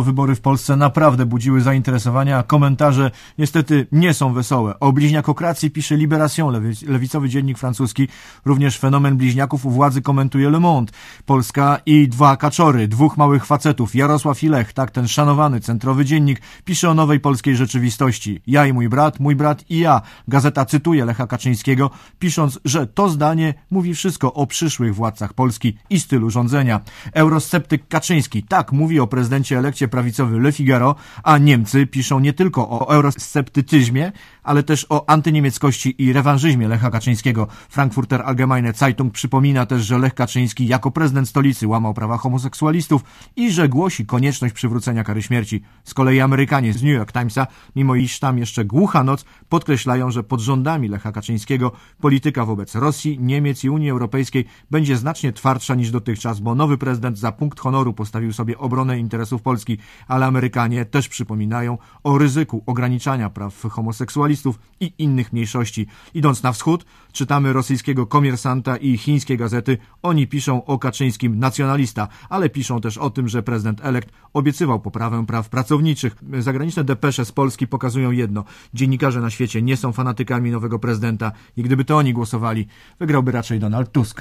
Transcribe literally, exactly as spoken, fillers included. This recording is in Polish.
Wybory w Polsce naprawdę budziły zainteresowanie, a komentarze niestety nie są wesołe. O bliźniakokracji pisze Libération, lewi- lewicowy dziennik francuski. Również fenomen bliźniaków u władzy komentuje Le Monde. Polska i dwa kaczory, dwóch małych facetów. Jarosław i Lech, tak ten szanowany centrowy dziennik, pisze o nowej polskiej rzeczywistości. Ja i mój brat, mój brat i ja. Gazeta cytuje Lecha Kaczyńskiego, pisząc, że to zdanie mówi wszystko o przyszłych władcach Polski i stylu rządzenia. Eurosceptyk Kaczyński tak mówi o prezydencie elekcie prawicowy Le Figaro, a Niemcy piszą nie tylko o eurosceptycyzmie, ale też o antyniemieckości i rewanżyzmie Lecha Kaczyńskiego. Frankfurter Allgemeine Zeitung przypomina też, że Lech Kaczyński jako prezydent stolicy łamał prawa homoseksualistów i że głosi konieczność przywrócenia kary śmierci. Z kolei Amerykanie z New York Timesa, mimo iż tam jeszcze głucha noc, podkreślają, że pod rządami Lecha Kaczyńskiego polityka wobec Rosji, Niemiec i Unii Europejskiej będzie znacznie twardsza niż dotychczas, bo nowy prezydent za punkt honoru postawił sobie obronę interesów Polski, ale Amerykanie też przypominają o ryzyku ograniczania praw homoseksualistów i innych mniejszości. Idąc na wschód, czytamy rosyjskiego Komersanta i chińskie gazety. Oni piszą o Kaczyńskim nacjonalista, ale piszą też o tym, że prezydent elekt obiecywał poprawę praw pracowniczych. Zagraniczne depesze z Polski pokazują jedno. Dziennikarze na świecie nie są fanatykami nowego prezydenta i gdyby to oni głosowali, wygrałby raczej Donald Tusk.